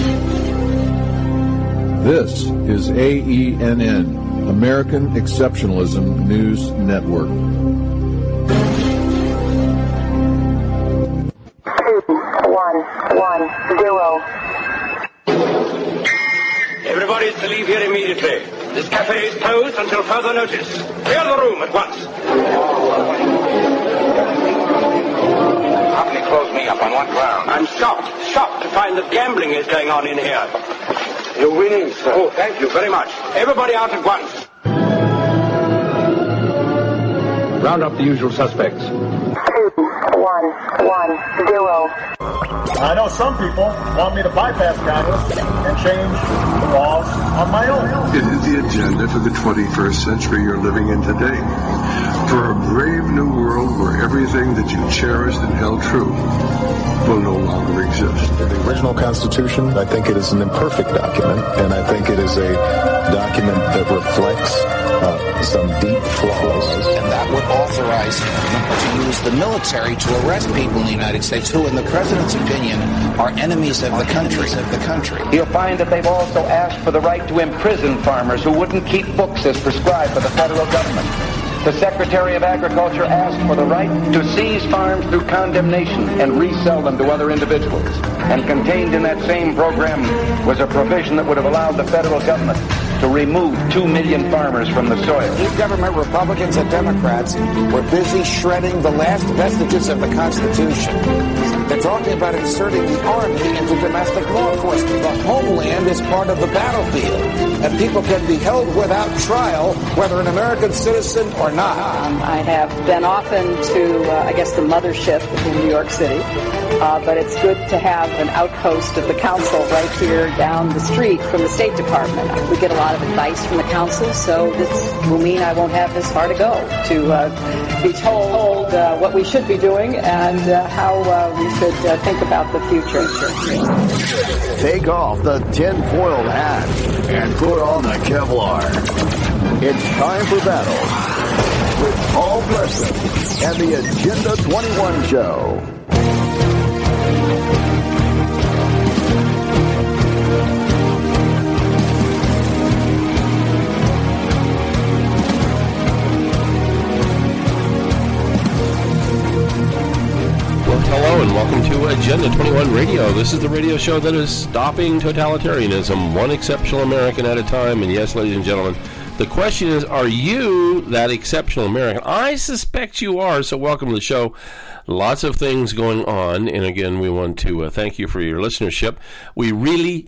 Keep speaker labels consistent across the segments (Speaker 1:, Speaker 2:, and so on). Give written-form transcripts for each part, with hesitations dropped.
Speaker 1: This is AENN, American Exceptionalism News Network.
Speaker 2: 2110. Everybody is to leave here immediately. This cafe is closed until further notice. Clear the room at once. Company closed me up on what ground? I'm shocked to find that gambling is going on in here. You're winning, sir. Oh, thank you very much. Everybody out at once. Round up the usual suspects.
Speaker 3: 2110.
Speaker 4: I know some people want me to bypass Congress and change the laws on my own.
Speaker 5: It is the agenda for the 21st century you're living in today. For a brave new world where everything that you cherished and held true will no longer exist.
Speaker 6: The original Constitution, I think it is an imperfect document, and I think it is a document that reflects some deep flaws.
Speaker 7: And that would authorize him to use the military to arrest people in the United States who, in the president's opinion, are enemies of the country.
Speaker 2: You'll find that they've also asked for the right to imprison farmers who wouldn't keep books as prescribed by the federal government. The Secretary of Agriculture asked for the right to seize farms through condemnation and resell them to other individuals. And contained in that same program was a provision that would have allowed the federal government to remove 2 million farmers from the soil.
Speaker 7: Each government, Republicans and Democrats, were busy shredding the last vestiges of the Constitution. They're talking about inserting the Army into domestic law enforcement. The homeland is part of the battlefield, and people can be held without trial, whether an American citizen or not.
Speaker 8: I have been often to, the mothership in New York City, but it's good to have an outpost of the council right here down the street from the State Department. We get a lot of advice from the council, so this will mean I won't have this far to go to be told what we should be doing and how we should think about the future.
Speaker 9: Take off the tinfoil hat and put on the Kevlar. It's time for battle with Paul Blesson and the Agenda 21 Show.
Speaker 10: Hello and welcome to Agenda 21 Radio. This is the radio show that is stopping totalitarianism, one exceptional American at a time. And yes, ladies and gentlemen, the question is, are you that exceptional American? I suspect you are, so welcome to the show. Lots of things going on, and again, we want to thank you for your listenership. We really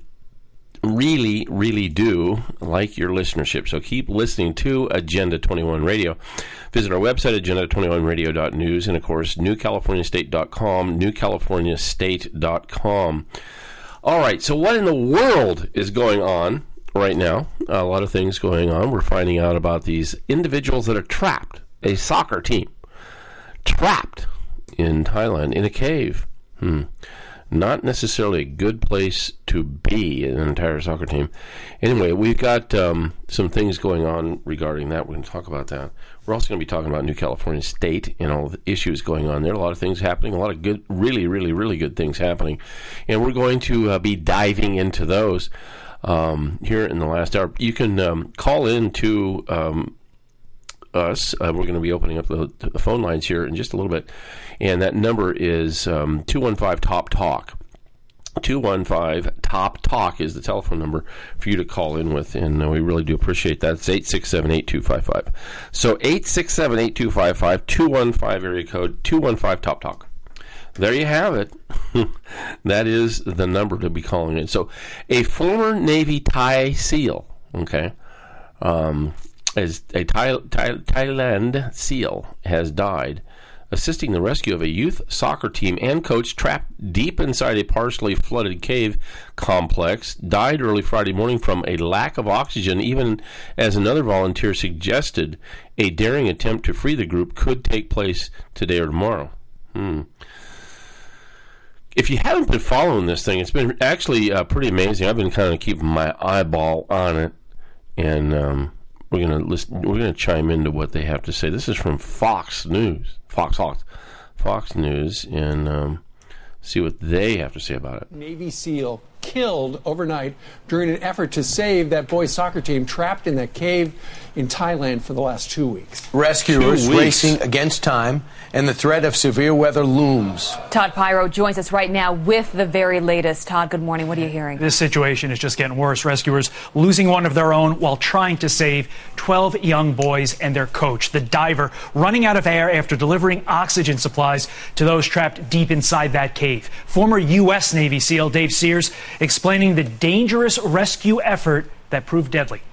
Speaker 10: do like your listenership, so keep listening to Agenda 21 Radio. Visit our website, agenda21radio.news, and of course, newcaliforniastate.com, newcaliforniastate.com. All right, so what in the world is going on right now? A lot of things going on. We're finding out about these individuals that are trapped, a soccer team, trapped in Thailand in a cave. Not necessarily a good place to be, an entire soccer team. Anyway, we've got some things going on regarding that. We're going to talk about that. We're also going to be talking about New California State and all the issues going on there. A lot of things happening, a lot of good, really good things happening. And we're going to be diving into those here in the last hour. You can call in to us. We're going to be opening up the phone lines here in just a little bit. And that number is 215-TOP-TALK. 215-TOP-TALK is the telephone number for you to call in with, and we really do appreciate that. It's 867-8255. So 867-8255, 215 area code, 215-TOP-TALK. There you have it. That is the number to be calling in. So a former Navy Thai SEAL, okay, as a Thailand SEAL has died assisting the rescue of a youth soccer team and coach trapped deep inside a partially flooded cave complex, died early Friday morning from a lack of oxygen, even as another volunteer suggested a daring attempt to free the group could take place today or tomorrow. If you haven't been following this thing, it's been actually pretty amazing. I've been kind of keeping my eyeball on it, and we're gonna chime into what they have to say. This is from Fox News, Fox News, and see what they have to say about it.
Speaker 11: Navy SEAL
Speaker 3: killed overnight during an effort to save that boys' soccer team trapped in that cave in Thailand for the last 2 weeks.
Speaker 7: Rescuers racing against time, and the threat of severe weather looms.
Speaker 11: Todd Pyro joins us right now with the very latest. Todd, good morning. What are you hearing?
Speaker 12: This situation is just getting worse. Rescuers losing one of their own while trying to save 12 young boys and their coach, the diver, running out of air after delivering oxygen supplies to those trapped deep inside that cave. Former U.S. Navy SEAL Dave Sears explaining the dangerous rescue effort that proved deadly.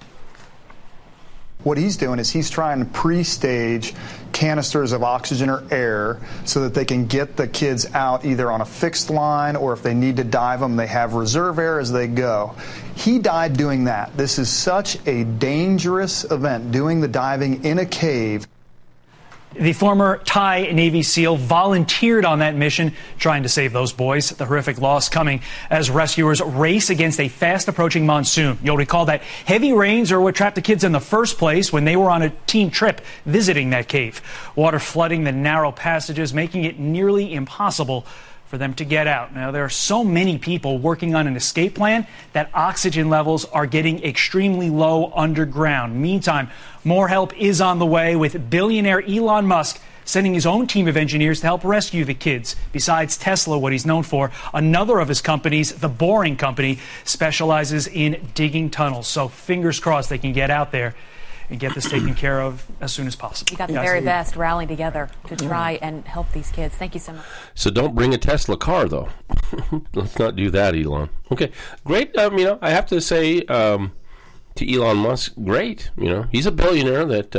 Speaker 13: What he's doing is he's trying to pre-stage canisters of oxygen or air so that they can get the kids out either on a fixed line, or if they need to dive them, they have reserve air as they go. He died doing that. This is such a dangerous event, doing the diving in a cave.
Speaker 12: The former Thai Navy SEAL volunteered on that mission, trying to save those boys. The horrific loss coming as rescuers race against a fast-approaching monsoon. You'll recall that heavy rains are what trapped the kids in the first place when they were on a team trip visiting that cave. Water flooding the narrow passages, making it nearly impossible for them to get out. Now, there are so many people working on an escape plan that oxygen levels are getting extremely low underground. Meantime, more help is on the way, with billionaire Elon Musk sending his own team of engineers to help rescue the kids. Besides Tesla, what he's known for, another of his companies, The Boring Company, specializes in digging tunnels. So fingers crossed they can get out there and get this taken care of as soon as possible.
Speaker 11: You got the very best rallying together to try and help these kids. Thank you so much.
Speaker 10: So don't bring a Tesla car, though. Let's not do that, Elon. Okay, great. I have to say to Elon Musk, great. He's a billionaire that,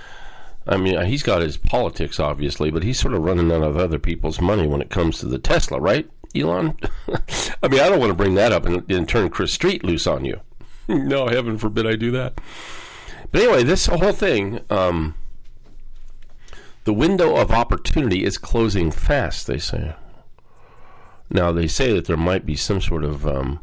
Speaker 10: he's got his politics, obviously, but he's sort of running out of other people's money when it comes to the Tesla, right, Elon? I don't want to bring that up and turn Chris Street loose on you. No, heaven forbid I do that. But anyway, this whole thing, the window of opportunity is closing fast, they say. Now, they say that there might be some sort of,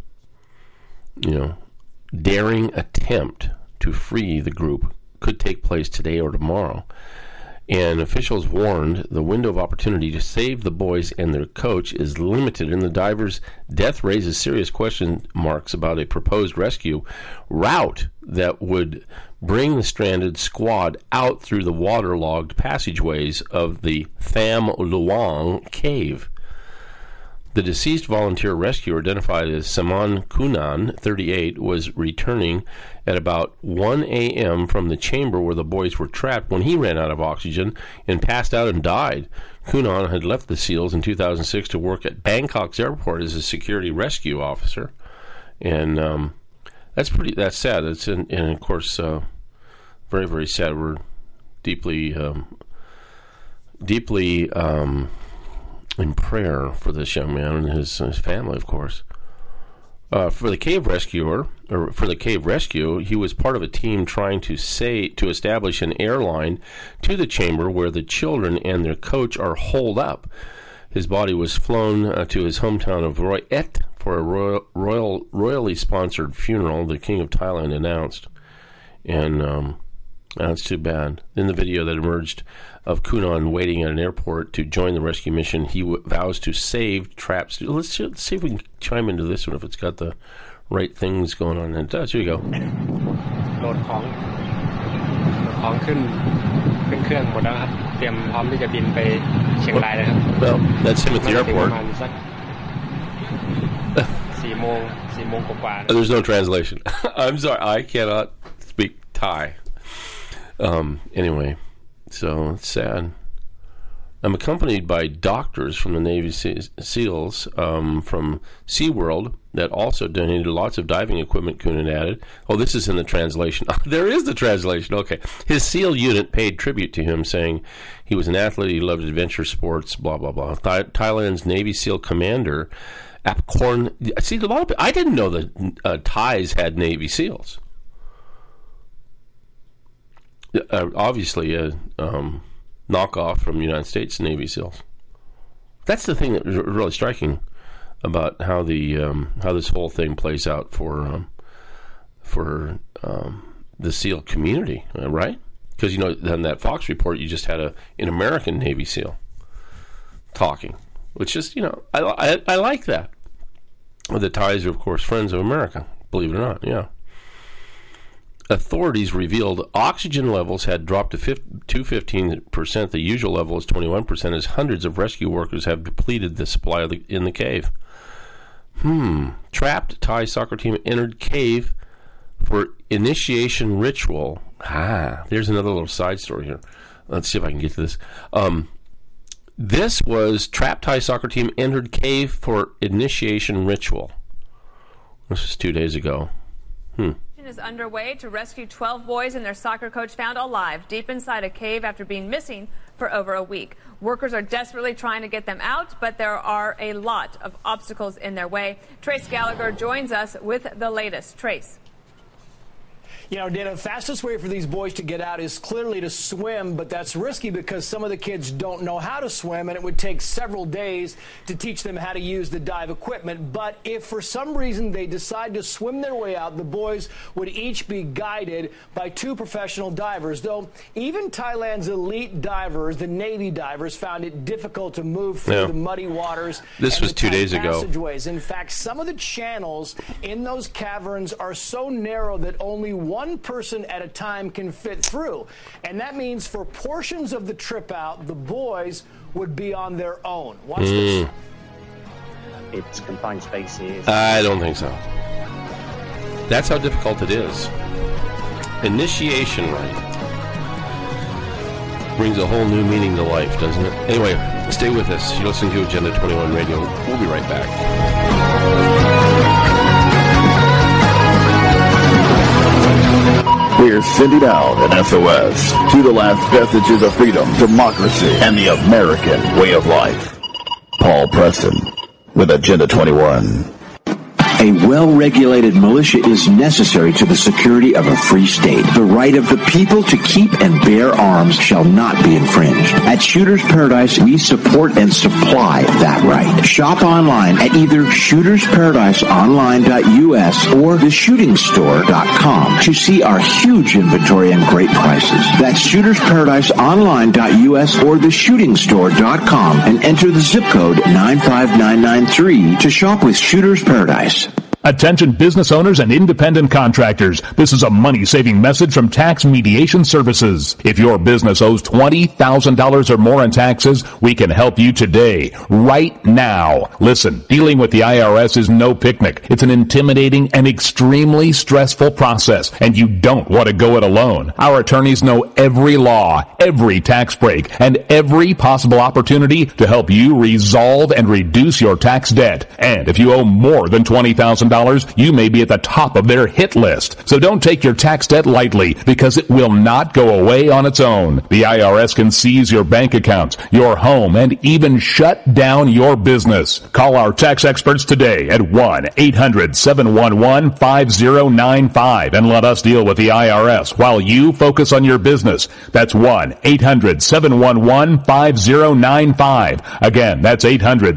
Speaker 10: daring attempt to free the group. Could take place today or tomorrow. And officials warned the window of opportunity to save the boys and their coach is limited, and the divers' death raises serious question marks about a proposed rescue route that would bring the stranded squad out through the waterlogged passageways of the Tham Luang cave. The deceased volunteer rescuer, identified as Saman Kunan, 38, was returning at about 1 a.m. from the chamber where the boys were trapped when he ran out of oxygen and passed out and died. Kunan had left the SEALs in 2006 to work at Bangkok's airport as a security rescue officer. And that's sad. And of course, very, very sad. We're deeply in prayer for this young man and his family, of course. For the cave rescue, he was part of a team trying to establish an airline to the chamber where the children and their coach are holed up. His body was flown to his hometown of Roi Et for a royally sponsored funeral, the King of Thailand announced. And that's too bad. In the video that emerged of Kunan waiting at an airport to join the rescue mission, he vows to save trapped students. Let's see if we can chime into this one, if it's got the right things going on. And it does. Here you go. Well, that's him at the airport. There's no translation. I'm sorry, I cannot speak Thai. Anyway, so it's sad. I'm accompanied by doctors from the Navy SEALs from SeaWorld that also donated lots of diving equipment, Kunan added. Oh, this is in the translation. There is the translation. Okay. His SEAL unit paid tribute to him, saying he was an athlete, he loved adventure sports, blah, blah, blah. Thailand's Navy SEAL commander, Apkorn. See, a lot of I didn't know that Thais had Navy SEALs. Obviously a knockoff from the United States Navy SEALs. That's the thing that was really striking about how this whole thing plays out for the SEAL community, right? Because in that Fox report, you just had an American Navy SEAL talking, which is I like that. The Thais are, of course, friends of America, believe it or not, yeah. Authorities revealed oxygen levels had dropped to 15%. The usual level is 21%, as hundreds of rescue workers have depleted the supply in the cave. Trapped Thai soccer team entered cave for initiation ritual. There's another little side story here. Let's see if I can get to this. This was trapped Thai soccer team entered cave for initiation ritual. This was 2 days ago.
Speaker 14: Is underway to rescue 12 boys and their soccer coach found alive deep inside a cave after being missing for over a week. Workers are desperately trying to get them out, but there are a lot of obstacles in their way. Trace Gallagher joins us with the latest. Trace.
Speaker 15: You know, Dana, the fastest way for these boys to get out is clearly to swim, but that's risky because some of the kids don't know how to swim, and it would take several days to teach them how to use the dive equipment. But if for some reason they decide to swim their way out, the boys would each be guided by 2 professional divers, though even Thailand's elite divers, the Navy divers, found it difficult to move through the muddy waters.
Speaker 10: This was 2 days ago.
Speaker 15: Passageways. In fact, some of the channels in those caverns are so narrow that only one person at a time can fit through. And that means for portions of the trip out, the boys would be on their own. Watch this.
Speaker 16: It's confined spaces.
Speaker 10: I don't think so. That's how difficult it is. Initiation rite brings a whole new meaning to life, doesn't it? Anyway, stay with us. You're listening to Agenda 21 Radio. We'll be right back.
Speaker 9: We're sending out an SOS to the last vestiges of freedom, democracy, and the American way of life. Paul Preston with Agenda 21.
Speaker 17: A well-regulated militia is necessary to the security of a free state. The right of the people to keep and bear arms shall not be infringed. At Shooters Paradise, we support and supply that right. Shop online at either shootersparadiseonline.us or theshootingstore.com to see our huge inventory and great prices. That's shootersparadiseonline.us or theshootingstore.com and enter the zip code 95993 to shop with Shooters Paradise.
Speaker 18: Attention business owners and independent contractors. This is a money-saving message from Tax Mediation Services. If your business owes $20,000 or more in taxes, we can help you today, right now. Listen, dealing with the IRS is no picnic. It's an intimidating and extremely stressful process, and you don't want to go it alone. Our attorneys know every law, every tax break, and every possible opportunity to help you resolve and reduce your tax debt. And if you owe more than $20,000, you may be at the top of their hit list. So don't take your tax debt lightly, because it will not go away on its own. The IRS can seize your bank accounts, your home, and even shut down your business. Call our tax experts today at 1-800-711-5095 and let us deal with the IRS while you focus on your business. That's 1-800-711-5095. Again, that's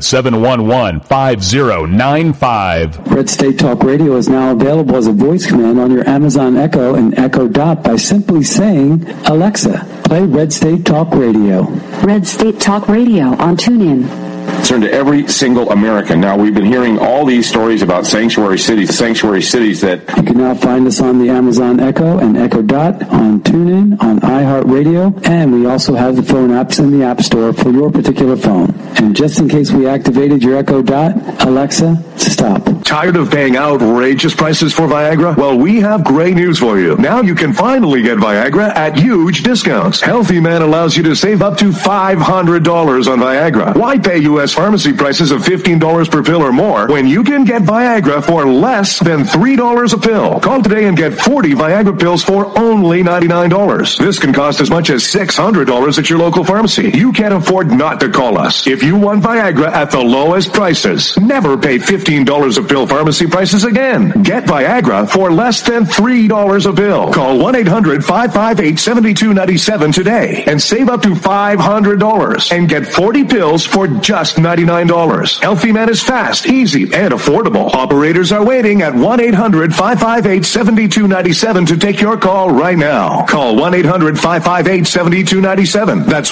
Speaker 18: 800-711-5095.
Speaker 19: Red State Talk Radio is now available as a voice command on your Amazon Echo and Echo Dot by simply saying, Alexa, play Red State Talk Radio.
Speaker 20: Red State Talk Radio on TuneIn.
Speaker 21: Concern to every single American. Now, we've been hearing all these stories about sanctuary cities that...
Speaker 19: You can now find us on the Amazon Echo and Echo Dot, on TuneIn, on iHeartRadio, and we also have the phone apps in the App Store for your particular phone. And just in case we activated your Echo Dot, Alexa, stop.
Speaker 22: Tired of paying outrageous prices for Viagra? Well, we have great news for you. Now you can finally get Viagra at huge discounts. Healthy Man allows you to save up to $500 on Viagra. Why pay U.S. pharmacy prices of $15 per pill or more when you can get Viagra for less than $3 a pill? Call today and get 40 Viagra pills for only $99. This can cost as much as $600 at your local pharmacy. You can't afford not to call us. If you want Viagra at the lowest prices, never pay $15 a pill pharmacy prices again. Get Viagra for less than $3 a pill. Call 1-800-558-7297 today and save up to $500 and get 40 pills for just $99. Healthy Man is fast, easy, and affordable. Operators are waiting at 1-800-558-7297 to take your call right now. Call 1-800-558-7297. That's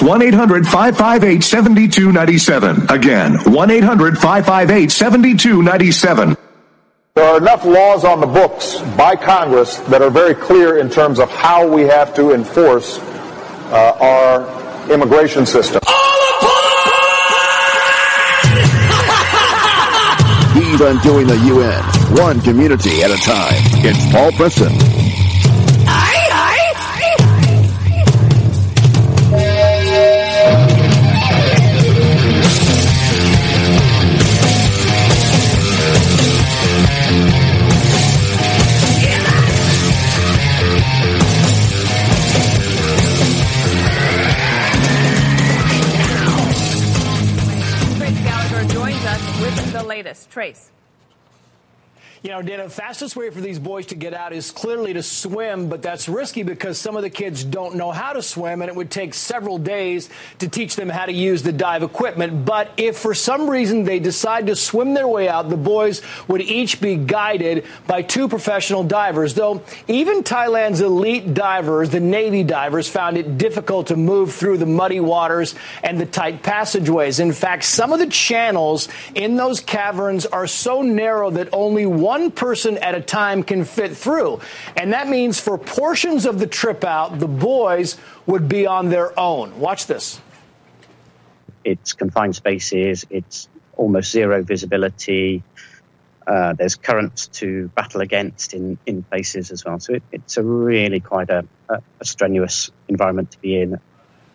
Speaker 22: 1-800-558-7297. Again, 1-800-558-7297.
Speaker 1: There are enough laws on the books by Congress that are very clear in terms of how we have to enforce our immigration system.
Speaker 9: Even doing the UN, one community at a time. It's Paul Preston.
Speaker 14: Trace.
Speaker 15: You know, Dana, the fastest way for these boys to get out is clearly to swim, but that's risky because some of the kids don't know how to swim, and it would take several days to teach them how to use the dive equipment. But if for some reason they decide to swim their way out, the boys would each be guided by 2 professional divers. Though even Thailand's elite divers, the Navy divers, found it difficult to move through the muddy waters and the tight passageways. In fact, some of the channels in those caverns are so narrow that only one person at a time can fit through. And that means for portions of the trip out, the boys would be on their own. Watch this.
Speaker 16: It's confined spaces. It's almost zero visibility. There's currents to battle against in places as well. So it's a really quite a strenuous environment to be in.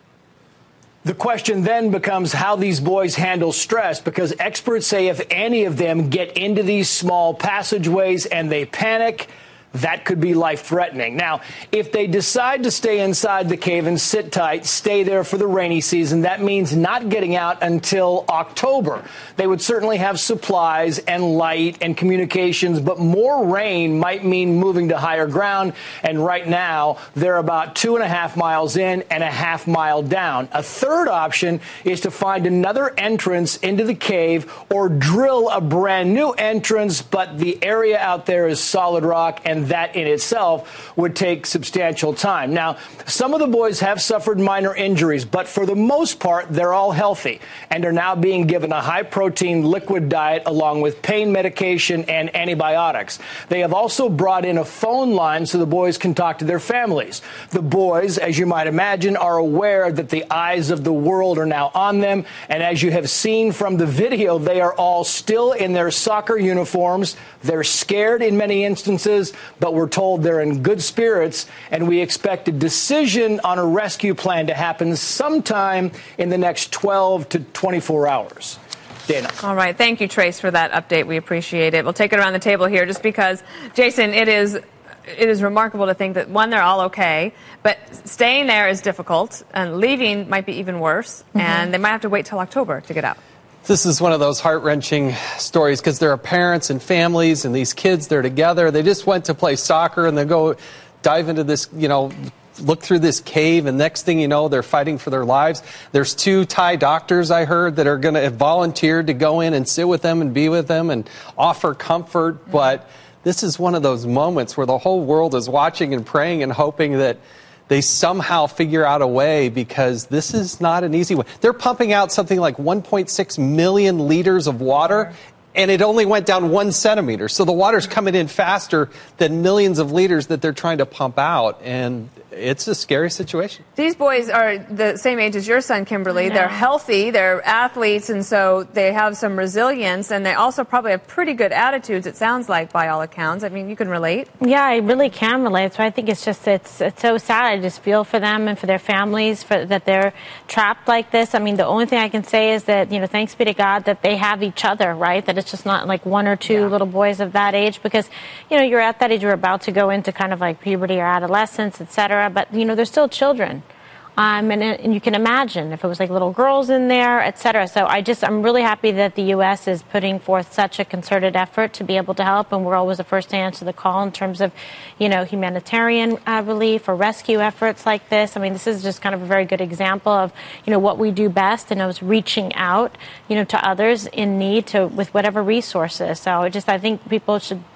Speaker 15: The question then becomes how these boys handle stress, because experts say if any of them get into these small passageways and they panic, that could be life-threatening. Now, if they decide to stay inside the cave and sit tight, stay there for the rainy season, that means not getting out until October. They would certainly have supplies and light and communications, but more rain might mean moving to higher ground. And right now, they're about 2.5 miles in and a half mile down. A third option is to find another entrance into the cave or drill a brand new entrance, but the area out there is solid rock, and that in itself would take substantial time. Now, some of the boys have suffered minor injuries, but for the most part, they're all healthy and are now being given a high-protein liquid diet along with pain medication and antibiotics. They have also brought in a phone line so the boys can talk to their families. The boys, as you might imagine, are aware that the eyes of the world are now on them, and as you have seen from the video, they are all still in their soccer uniforms. They're scared in many instances, but we're told they're in good spirits, and we expect a decision on a rescue plan to happen sometime in the next 12 to 24 hours. Dana.
Speaker 14: All right. Thank you, Trace, for that update. We appreciate it. We'll take it around the table here just because, Jason, it is remarkable to think that, one, they're all okay, but staying there is difficult, and leaving might be even worse, and they might have to wait till October to get out.
Speaker 3: This is one of those heart-wrenching stories because there are parents and families and these kids, they're together. They just went to play soccer and they go dive into this, look through this cave, and next thing you know, they're fighting for their lives. There's 2 Thai doctors, I heard, that are going to have volunteered to go in and sit with them and be with them and offer comfort. But this is one of those moments where the whole world is watching and praying and hoping that they somehow figure out a way, because this is not an easy way. They're pumping out something like 1.6 million liters of water, and it only went down 1 centimeter. So the water's coming in faster than millions of liters that they're trying to pump out, and it's a scary situation.
Speaker 14: These boys are the same age as your son, Kimberly. They're healthy, they're athletes, and so they have some resilience, and they also probably have pretty good attitudes, it sounds like, by all accounts. I mean, you can relate.
Speaker 4: Yeah, I really can relate. So I think it's so sad. I just feel for them and for their families that they're trapped like this. I mean, the only thing I can say is that, thanks be to God that they have each other, right? That it's just not like 1 or 2 little boys of that age, because, you're at that age, you're about to go into kind of like puberty or adolescence, etc. But, they're still children. And you can imagine if it was like little girls in there, et cetera. So I'm really happy that the U.S. is putting forth such a concerted effort to be able to help. And we're always the first to answer the call in terms of, humanitarian relief or rescue efforts like this. I mean, this is just kind of a very good example of, what we do best, and it's reaching out, to others in need with whatever resources. So I think people should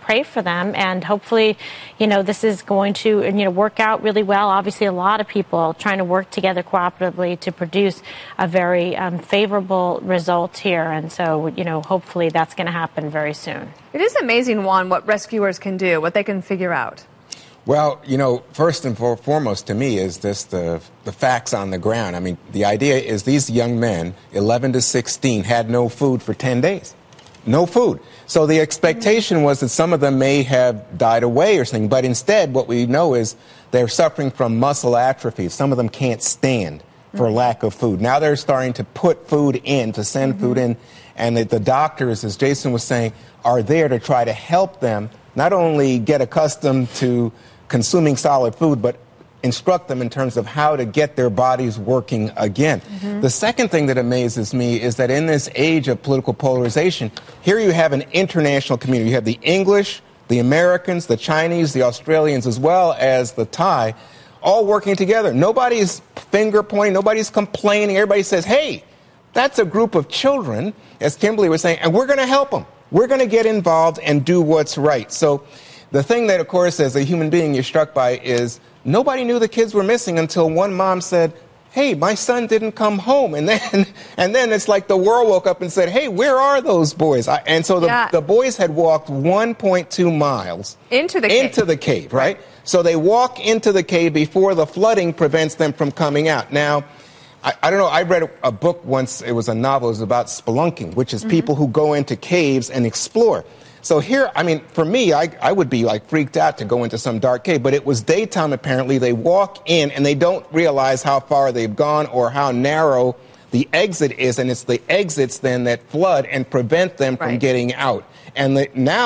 Speaker 4: pray for them, and hopefully, this is going to, work out really well. Obviously, a lot of people trying to work together cooperatively to produce a very favorable result here, and so, hopefully that's going to happen very soon.
Speaker 14: It is amazing, Juan, what rescuers can do, what they can figure out.
Speaker 5: Well, first and foremost to me is just the facts on the ground. I mean, the idea is these young men, 11 to 16, had no food for 10 days. No food. So the expectation was that some of them may have died away or something, but instead what we know is they're suffering from muscle atrophy. Some of them can't stand for lack of food. Now they're starting to put food in, to send food in, and the doctors, as Jason was saying, are there to try to help them not only get accustomed to consuming solid food, but instruct them in terms of how to get their bodies working again. The second thing that amazes me is that in this age of political polarization, here you have an international community. You have the English, the Americans, the Chinese, the Australians, as well as the Thai, all working together. Nobody's finger pointing, nobody's complaining. Everybody says, hey, that's a group of children, as Kimberly was saying, and we're going to help them. We're going to get involved and do what's right. So the thing that, of course, as a human being you're struck by is nobody knew the kids were missing until one mom said, hey, my son didn't come home. And then it's like the world woke up and said, hey, where are those boys? And so the boys had walked 1.2 miles
Speaker 14: into the cave,
Speaker 5: right? So they walk into the cave before the flooding prevents them from coming out. Now, I don't know, I read a book once, it was a novel, it was about spelunking, which is people who go into caves and explore. So here, I mean, for me, I would be like freaked out to go into some dark cave, but it was daytime apparently. They walk in and they don't realize how far they've gone or how narrow the exit is, and it's the exits then that flood and prevent them from getting out. And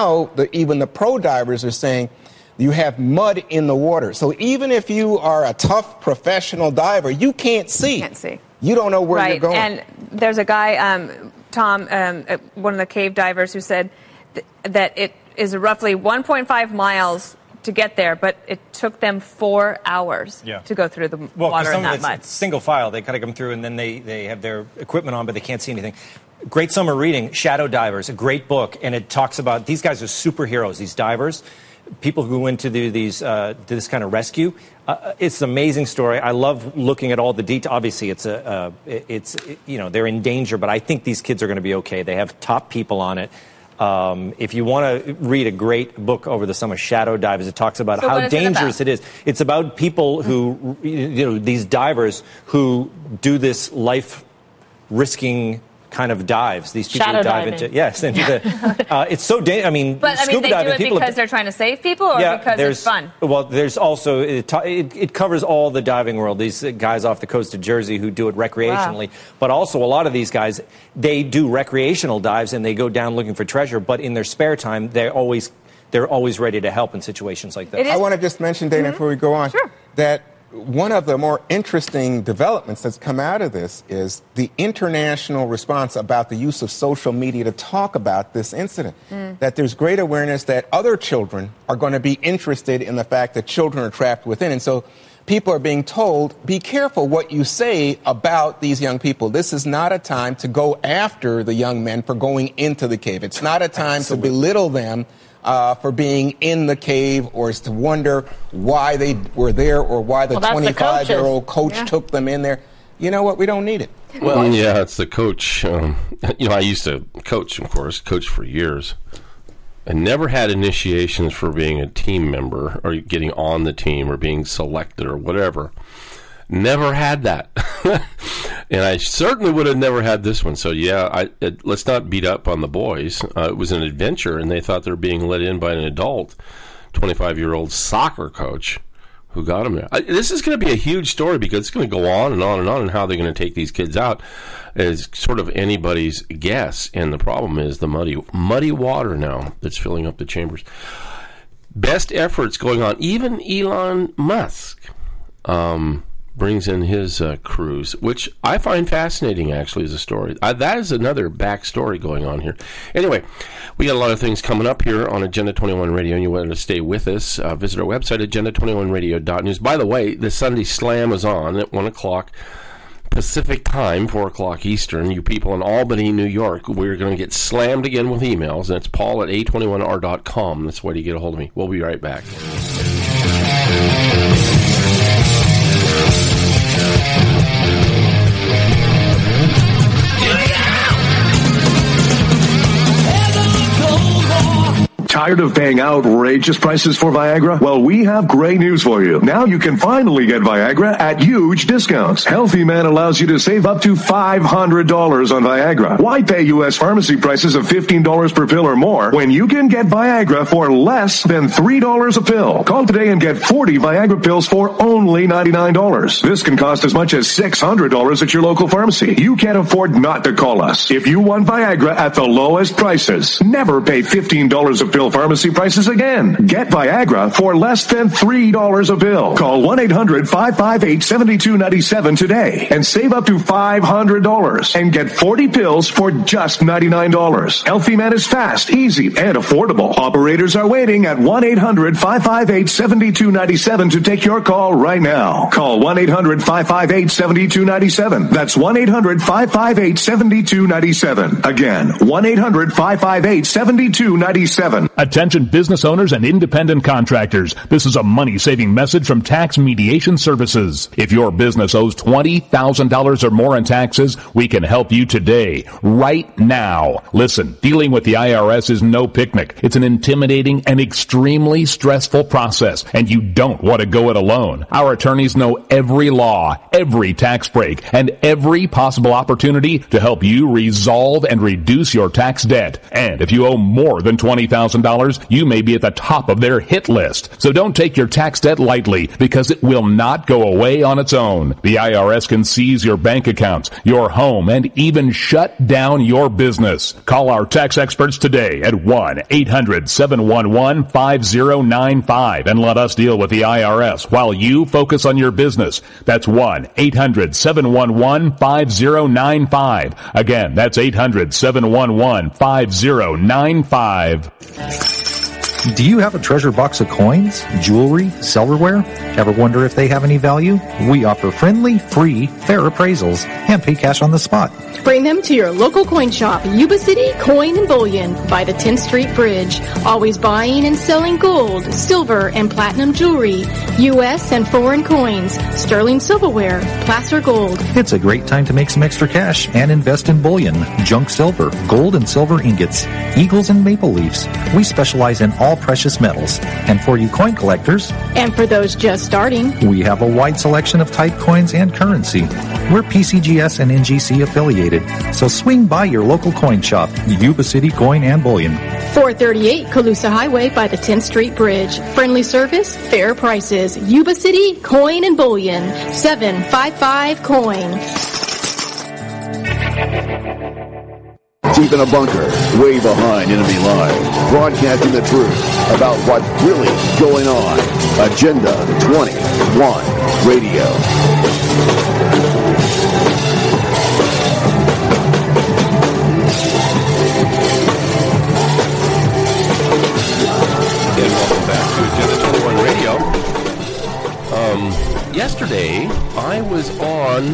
Speaker 5: even the pro divers are saying you have mud in the water. So even if you are a tough professional diver, you can't see. You don't know where you're going.
Speaker 14: And there's a guy, Tom, one of the cave divers, who said that it is roughly 1.5 miles to get there, but it took them 4 hours to go through the water in that mud.
Speaker 6: It's single file. They kind of come through, and then they have their equipment on, but they can't see anything. Great summer reading, Shadow Divers, a great book, and it talks about these guys are superheroes, these divers, people who go into this kind of rescue. It's an amazing story. I love looking at all the detail. Obviously, they're in danger, but I think these kids are going to be okay. They have top people on it. If you want to read a great book over the summer, Shadow Divers, it talks about how dangerous it is. It's about people who, these divers who do this life-risking kind of dives. These people who dive into it's so dangerous. I mean,
Speaker 14: but
Speaker 6: scuba
Speaker 14: they
Speaker 6: diving,
Speaker 14: do it because they're trying to save people, or because it's fun?
Speaker 6: Well, there's also it covers all the diving world. These guys off the coast of Jersey who do it recreationally, but also a lot of these guys, they do recreational dives and they go down looking for treasure. But in their spare time, they're always ready to help in situations like that.
Speaker 5: I want to just mention, Dana, before we go on, that one of the more interesting developments that's come out of this is the international response about the use of social media to talk about this incident. That there's great awareness that other children are going to be interested in the fact that children are trapped within. And so people are being told, be careful what you say about these young people. This is not a time to go after the young men for going into the cave. It's not a time to belittle them for being in the cave, or is to wonder why they were there, or why the 25-year-old coach took them in there. You know what? We don't need it.
Speaker 10: Well, yeah, it's the coach. I used to coach for years, and never had initiations for being a team member or getting on the team or being selected or whatever. Never had that. And I certainly would have never had this one. So, let's not beat up on the boys. It was an adventure, and they thought they were being let in by an adult, 25-year-old soccer coach who got them there. This is going to be a huge story because it's going to go on and on and on, and how they're going to take these kids out is sort of anybody's guess. And the problem is the muddy water now that's filling up the chambers. Best efforts going on. Even Elon Musk brings in his cruise, which I find fascinating, actually, as a story. That is another backstory going on here. Anyway, we got a lot of things coming up here on Agenda 21 Radio, and you want to stay with us. Visit our website, agenda21radio.news. By the way, the Sunday Slam is on at 1 o'clock. Pacific time, 4 o'clock Eastern. You people in Albany, New York, we're going to get slammed again with emails, and it's paul at a21r.com. That's the way to get a hold of me. We'll be right back.
Speaker 22: Tired of paying outrageous prices for Viagra? Well, we have great news for you. Now you can finally get Viagra at huge discounts. Healthy Man allows you to save up to $500 on Viagra. Why pay U.S. pharmacy prices of $15 per pill or more when you can get Viagra for less than $3 a pill? Call today and get 40 Viagra pills for only $99. This can cost as much as $600 at your local pharmacy. You can't afford not to call us. If you want Viagra at the lowest prices, never pay $15 a pill pharmacy prices again. Get Viagra for less than $3 a pill. Call 1-800-558-7297 today and save up to $500 and get 40 pills for just $99. Healthy Man is fast, easy, and affordable. Operators are waiting at 1-800-558-7297 to take your call right now. Call 1-800-558-7297. That's 1-800-558-7297. Again, 1-800-558-7297.
Speaker 18: Attention business owners and independent contractors. This is a money-saving message from Tax Mediation Services. If your business owes $20,000 or more in taxes, we can help you today, right now. Listen, dealing with the IRS is no picnic. It's an intimidating and extremely stressful process, and you don't want to go it alone. Our attorneys know every law, every tax break, and every possible opportunity to help you resolve and reduce your tax debt. And if you owe more than $20,000, you may be at the top of their hit list. So don't take your tax debt lightly, because it will not go away on its own. The IRS can seize your bank accounts, your home, and even shut down your business. Call our tax experts today at 1-800-711-5095 and let us deal with the IRS while you focus on your business. That's 1-800-711-5095. Again, that's 800-711-5095.
Speaker 2: Do you have a treasure box of coins, jewelry, silverware? Ever wonder if they have any value? We offer friendly, free, fair appraisals and pay cash on the spot.
Speaker 8: Bring them to your local coin shop, Yuba City Coin and Bullion by the 10th Street Bridge. Always buying and selling gold, silver, and platinum jewelry, U.S. and foreign coins, sterling silverware, placer gold.
Speaker 2: It's a great time to make some extra cash and invest in bullion, junk silver, gold and silver ingots, eagles and maple leaves. We specialize in all precious metals. And for you coin collectors,
Speaker 8: and for those just starting,
Speaker 2: we have a wide selection of type coins and currency. We're PCGS and NGC affiliated, so swing by your local coin shop, Yuba City Coin and Bullion.
Speaker 8: 438 Colusa Highway by the 10th Street Bridge. Friendly service, fair prices. Yuba City Coin and Bullion. 755 Coin.
Speaker 9: Deep in a bunker, way behind enemy lines, broadcasting the truth about what's really going on. Agenda 21 Radio.
Speaker 10: And welcome back to Agenda 21 Radio. Yesterday, I was on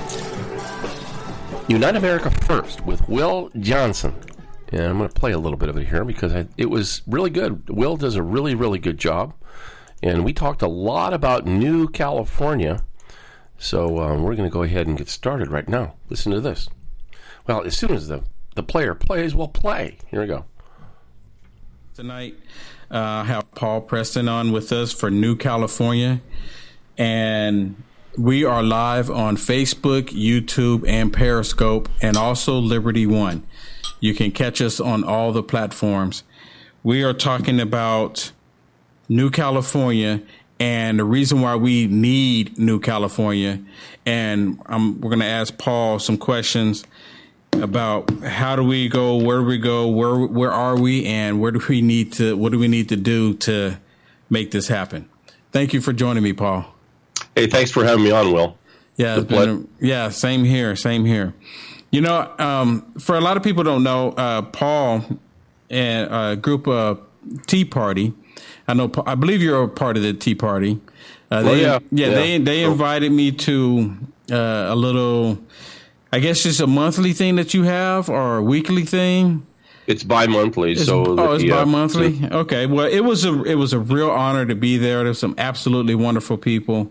Speaker 10: Unite America First with Will Johnson. And I'm going to play a little bit of it here because it was really good. Will does a really, really good job. And we talked a lot about New California. So we're going to go ahead and get started right now. Listen to this. Well, as soon as the player plays, we'll play. Here we go.
Speaker 23: Tonight, I have Paul Preston on with us for New California. And we are live on Facebook, YouTube, and Periscope, and also Liberty One. You can catch us on all the platforms. We are talking about New California and the reason why we need New California. And we're going to ask Paul some questions about how do we go, where do we go, where are we, and what do we need to do to make this happen. Thank you for joining me, Paul.
Speaker 10: Hey, thanks for having me on, Will.
Speaker 23: Yeah, same here. You know, for a lot of people don't know, Paul and a group of Tea Party. I believe you're a part of the Tea Party. They invited me to a little, I guess, just a monthly thing that you have or a weekly thing?
Speaker 10: It's bi-monthly.
Speaker 23: It's bi-monthly? Okay. Well, it was a real honor to be there. There's some absolutely wonderful people.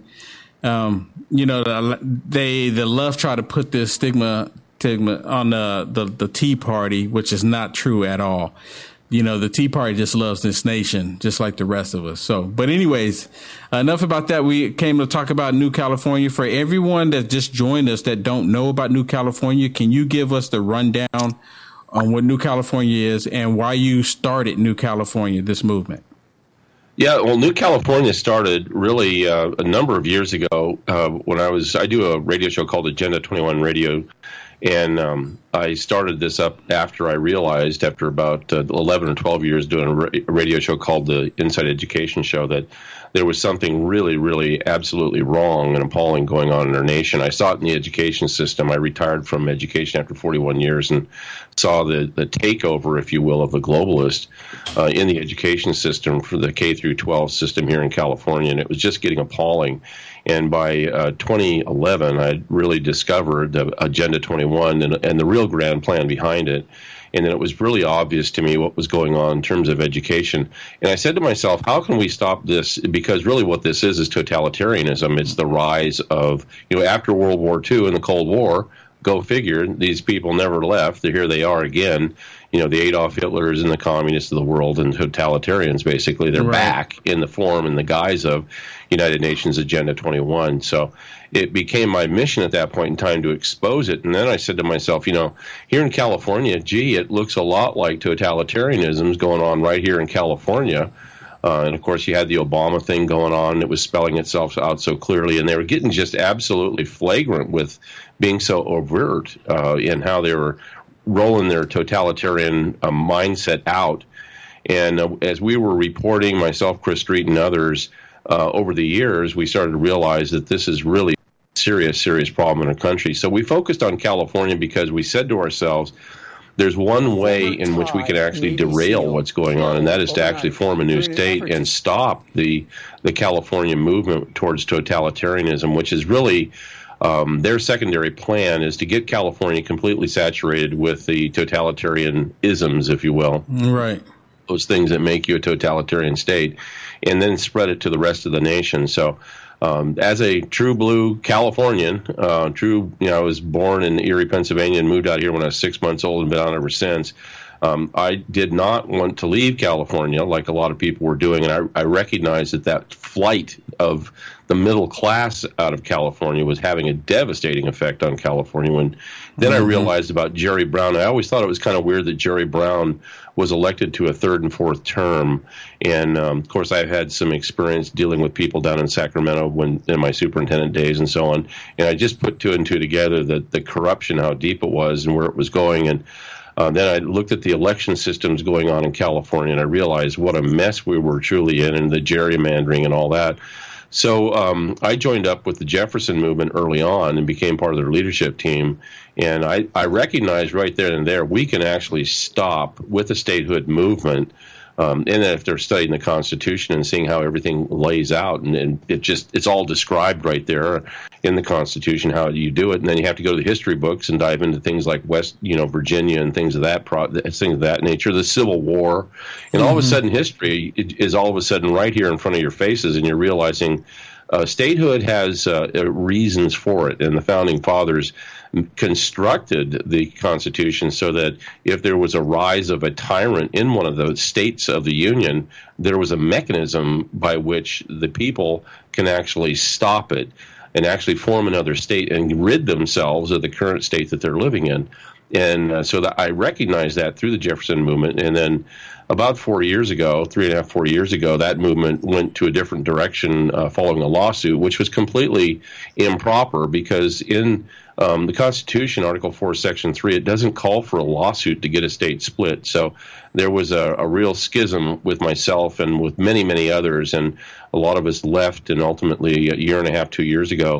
Speaker 23: The left try to put this stigma on the Tea Party, which is not true at all. The Tea Party just loves this nation, just like the rest of us. So, but anyways, enough about that. We came to talk about New California. For everyone that just joined us that don't know about New California, can you give us the rundown on what New California is and why you started New California, this movement?
Speaker 10: Yeah, well, New California started really a number of years ago when I do a radio show called Agenda 21 Radio, and I started this up after I realized, after about 11 or 12 years doing a radio show called the Inside Education Show, that there was something really, really absolutely wrong and appalling going on in our nation. I saw it in the education system. I retired from education after 41 years and saw the takeover, if you will, of the globalists in the education system for the K through 12 system here in California, and it was just getting appalling. And by 2011, I really discovered the Agenda 21 and the real grand plan behind it. And then it was really obvious to me what was going on in terms of education. And I said to myself, how can we stop this? Because really what this is totalitarianism. It's the rise of, after World War II and the Cold War, go figure, these people never left. Here they are again. The Adolf Hitlers and the communists of the world and totalitarians, basically, they're back in the form and the guise of United Nations Agenda 21. So it became my mission at that point in time to expose it. And then I said to myself, here in California, it looks a lot like totalitarianism going on right here in California. And, of course, you had the Obama thing going on. It was spelling itself out so clearly. And they were getting just absolutely flagrant with being so overt in how they were rolling their totalitarian mindset out. And as we were reporting, myself, Chris Street, and others, over the years, we started to realize that this is really a serious, serious problem in our country. So we focused on California because we said to ourselves, there's one way in which we can actually derail what's going on, and that is to actually form a new state and stop the California movement towards totalitarianism, which is really their secondary plan is to get California completely saturated with the totalitarian isms, if you will.
Speaker 23: Right.
Speaker 10: Those things that make you a totalitarian state, and then spread it to the rest of the nation. So as a true blue Californian, I was born in Erie, Pennsylvania, and moved out here when I was 6 months old and been out ever since. I did not want to leave California like a lot of people were doing, and I recognized that flight of the middle class out of California was having a devastating effect on California. Then I realized about Jerry Brown. I always thought it was kind of weird that Jerry Brown was elected to a third and fourth term. And, of course, I've had some experience dealing with people down in Sacramento in my superintendent days and so on. And I just put two and two together, that the corruption, how deep it was and where it was going. And then I looked at the election systems going on in California, and I realized what a mess we were truly in, and the gerrymandering and all that. So I joined up with the Jefferson movement early on and became part of their leadership team. And I recognized right there and there we can actually stop with the statehood movement. And then if they're studying the Constitution and seeing how everything lays out, and it's all described right there in the Constitution, how you do it. And then you have to go to the history books and dive into things like Virginia and things of that nature, the Civil War. And all of a sudden history is all of a sudden right here in front of your faces, and you're realizing statehood has reasons for it. And the Founding Fathers constructed the Constitution so that if there was a rise of a tyrant in one of the states of the Union, there was a mechanism by which the people can actually stop it and actually form another state and rid themselves of the current state that they're living in. And so that I recognized that through the Jefferson movement. And then about 4 years ago, 3.5, 4 years ago, that movement went to a different direction following a lawsuit, which was completely improper because in the Constitution, Article 4, Section 3, it doesn't call for a lawsuit to get a state split. So there was a real schism with myself and with many, many others, and a lot of us left, and ultimately a year and a half, 2 years ago,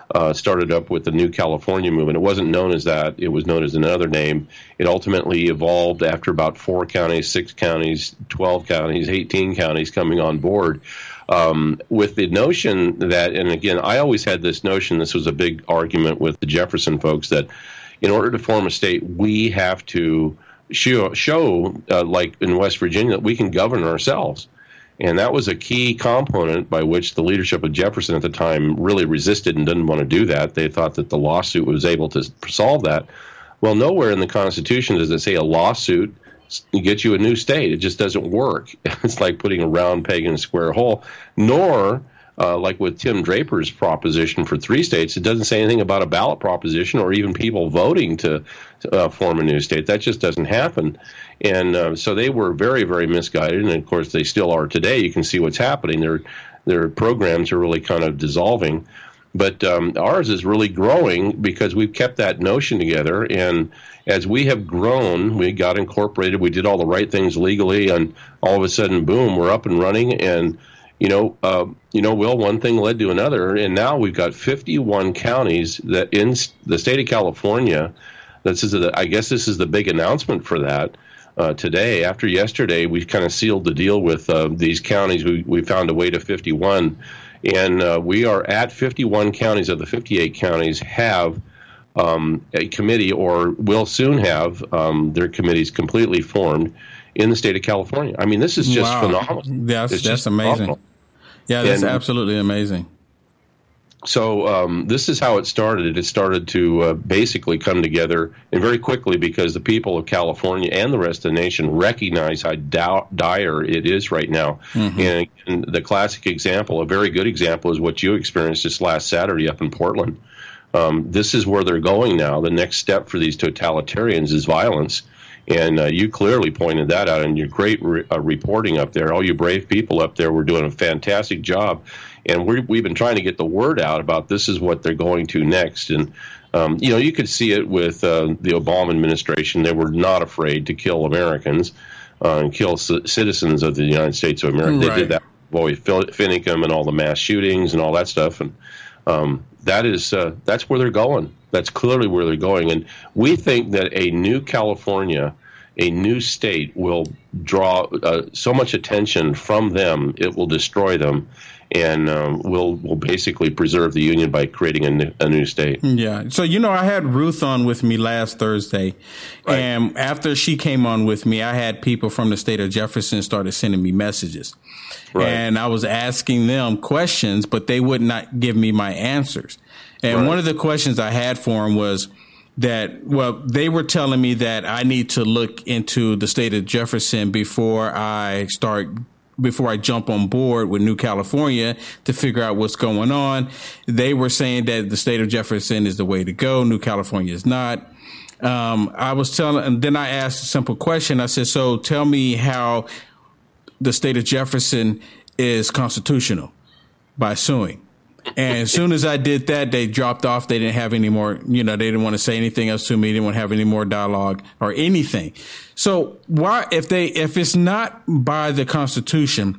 Speaker 10: started up with the New California movement. It wasn't known as that. It was known as another name. It ultimately evolved after about 4 counties, 6 counties, 12 counties, 18 counties coming on board. With the notion that, and again, I always had this notion, this was a big argument with the Jefferson folks, that in order to form a state, we have to show like in West Virginia, that we can govern ourselves. And that was a key component by which the leadership of Jefferson at the time really resisted and didn't want to do that. They thought that the lawsuit was able to solve that. Well, nowhere in the Constitution does it say a lawsuit gets you a new state. It just doesn't work. It's like putting a round peg in a square hole. Nor, like with Tim Draper's proposition for 3 states, it doesn't say anything about a ballot proposition or even people voting to form a new state. That just doesn't happen. And so they were very, very misguided, and of course they still are today. You can see what's happening. Their programs are really kind of dissolving. But ours is really growing because we've kept that notion together. And as we have grown, we got incorporated, we did all the right things legally, and all of a sudden, boom, we're up and running. And Will, one thing led to another, and now we've got 51 counties that in the state of California. I guess this is the big announcement for that. Today, after yesterday, we've kind of sealed the deal with these counties. We found a way to 51, and we are at 51 counties of the 58 counties have a committee, or will soon have their committees completely formed in the state of California. I mean, this is just phenomenal.
Speaker 23: That's amazing. Phenomenal. Yeah, that's absolutely amazing.
Speaker 10: So this is how it started. It started to basically come together, and very quickly, because the people of California and the rest of the nation recognize how dire it is right now. Mm-hmm. And the classic example, a very good example, is what you experienced this last Saturday up in Portland. This is where they're going now. The next step for these totalitarians is violence. And you clearly pointed that out in your great reporting up there. All you brave people up there were doing a fantastic job. And we've been trying to get the word out about this is what they're going to next. And, you could see it with the Obama administration. They were not afraid to kill Americans and kill citizens of the United States of America. Right. They did that with Finicum and all the mass shootings and all that stuff. And that's where they're going. That's clearly where they're going. And we think that a new California, a new state, will draw so much attention from them, it will destroy them. And will basically preserve the union by creating a new state.
Speaker 23: Yeah. So, I had Ruth on with me last Thursday. Right. And after she came on with me, I had people from the state of Jefferson started sending me messages. Right. And I was asking them questions, but they would not give me my answers. And one of the questions I had for them was that, they were telling me that I need to look into the state of Jefferson before I jump on board with New California to figure out what's going on. They were saying that the state of Jefferson is the way to go. New California is not. And then I asked a simple question. I said, so tell me how the state of Jefferson is constitutional by suing. And as soon as I did that, they dropped off. They didn't have any more, they didn't want to say anything else to me. They didn't want to have any more dialogue or anything. So why, if it's not by the Constitution,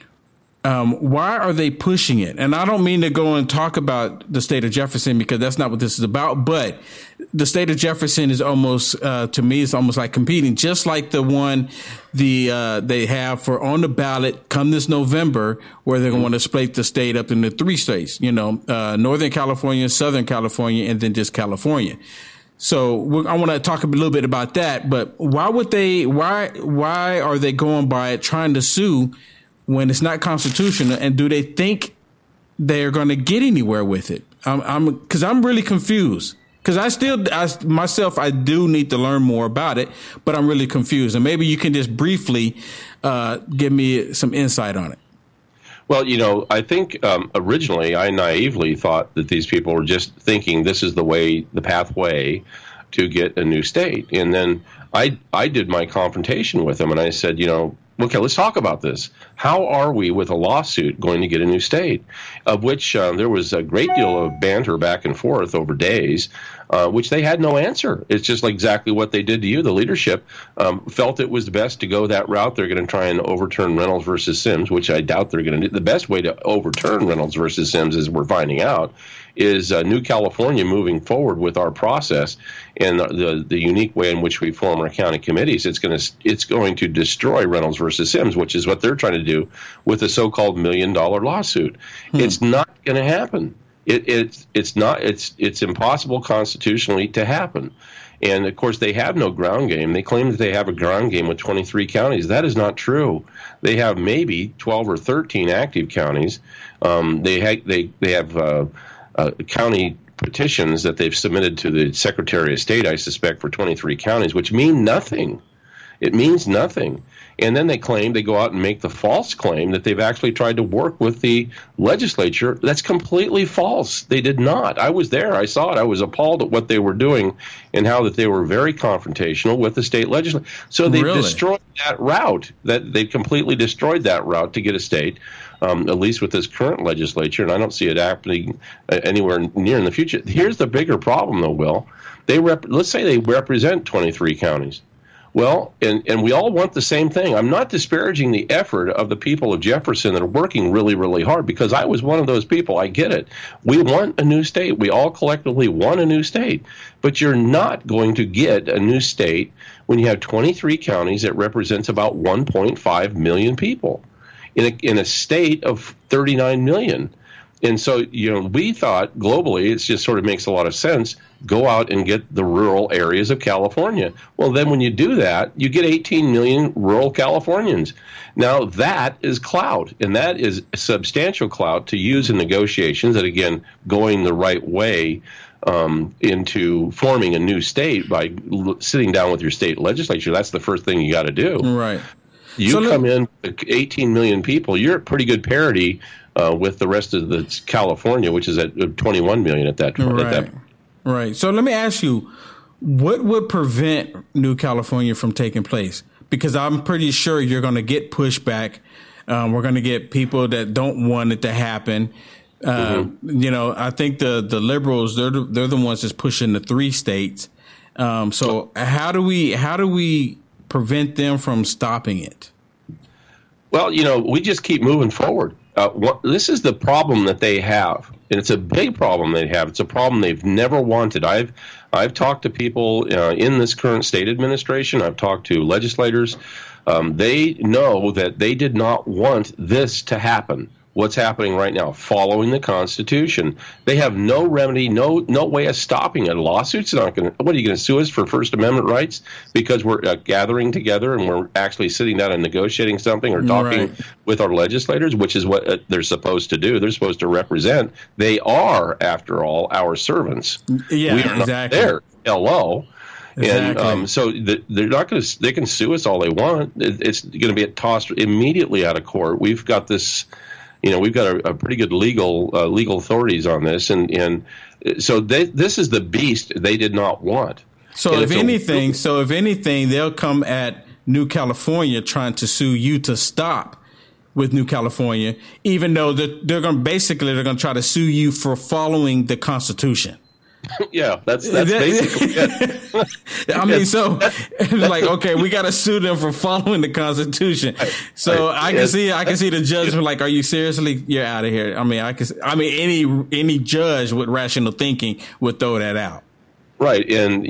Speaker 23: why are they pushing it? And I don't mean to go and talk about the state of Jefferson, because that's not what this is about. But the state of Jefferson is almost, to me, it's almost like competing, just like the one they have for on the ballot come this November, where they're going to split the state up into 3 states, Northern California, Southern California, and then just California. So I want to talk a little bit about that. But why are they going by it, trying to sue when it's not constitutional? And do they think they're going to get anywhere with it? Because I'm really confused. Because I do need to learn more about it, but I'm really confused. And maybe you can just briefly give me some insight on it.
Speaker 10: Well, I think originally I naively thought that these people were just thinking this is the pathway to get a new state. And then I did my confrontation with them, and I said, okay, let's talk about this. How are we, with a lawsuit, going to get a new state? Of which there was a great deal of banter back and forth over days. which they had no answer. It's just like exactly what they did to you. The leadership felt it was best to go that route. They're going to try and overturn Reynolds versus Sims, which I doubt they're going to do. The best way to overturn Reynolds versus Sims, as we're finding out, is New California moving forward with our process and the unique way in which we form our county committees. It's going to destroy Reynolds versus Sims, which is what they're trying to do with the so-called $1 million lawsuit. It's not going to happen. It's impossible constitutionally to happen. And, of course, they have no ground game. They claim that they have a ground game with 23 counties. That is not true. They have maybe 12 or 13 active counties. They have county petitions that they've submitted to the Secretary of State, I suspect, for 23 counties, which mean nothing. It means nothing. And then they go out and make the false claim that they've actually tried to work with the legislature. That's completely false. They did not. I was there. I saw it. I was appalled at what they were doing and how that they were very confrontational with the state legislature. So they destroyed that route. They completely destroyed that route to get a state, at least with this current legislature, and I don't see it happening anywhere near in the future. Here's the bigger problem, though, Will. Let's say they represent 23 counties. Well, and we all want the same thing. I'm not disparaging the effort of the people of Jefferson that are working really, really hard, because I was one of those people. I get it. We want a new state. We all collectively want a new state. But you're not going to get a new state when you have 23 counties that represents about 1.5 million people in a state of 39 million. And so, we thought globally, it just sort of makes a lot of sense, go out and get the rural areas of California. Well, then when you do that, you get 18 million rural Californians. Now, that is clout, and that is substantial clout to use in negotiations that, again, going the right way into forming a new state by sitting down with your state legislature. That's the first thing you got to do.
Speaker 23: Right.
Speaker 10: You come in with 18 million people, you're at pretty good parity with the rest of the California, which is at 21 million at that point.
Speaker 23: Right. So let me ask you, what would prevent New California from taking place? Because I'm pretty sure you're going to get pushback. We're going to get people that don't want it to happen. I think the liberals, they're the ones that's pushing the 3 states. So how do we prevent them from stopping it?
Speaker 10: Well, we just keep moving forward. This is the problem that they have, and it's a big problem they have. It's a problem they've never wanted. I've talked to people in this current state administration. I've talked to legislators. They know that they did not want this to happen. What's happening right now, following the Constitution. They have no remedy, no way of stopping it. A lawsuit's not going to. What are you going to sue us for First Amendment rights because we're gathering together and we're actually sitting down and negotiating something or talking with our legislators, which is what they're supposed to do. They're supposed to represent. They are, after all, our servants.
Speaker 23: Yeah,
Speaker 10: we are
Speaker 23: exactly.
Speaker 10: Not there. Hello.
Speaker 23: Exactly.
Speaker 10: And so they're not going to. They can sue us all they want. It's going to be tossed immediately out of court. We've got this. We've got a pretty good legal authorities on this, and so this is the beast they did not want.
Speaker 23: So if anything, they'll come at New California trying to sue you to stop with New California, even though they're going to try to sue you for following the Constitution.
Speaker 10: Yeah, that's basically it.
Speaker 23: I mean, so it's like, okay, we got to sue them for following the Constitution. So I can see the judge like, are you seriously? You're out of here. I mean, any judge with rational thinking would throw that out.
Speaker 10: Right, and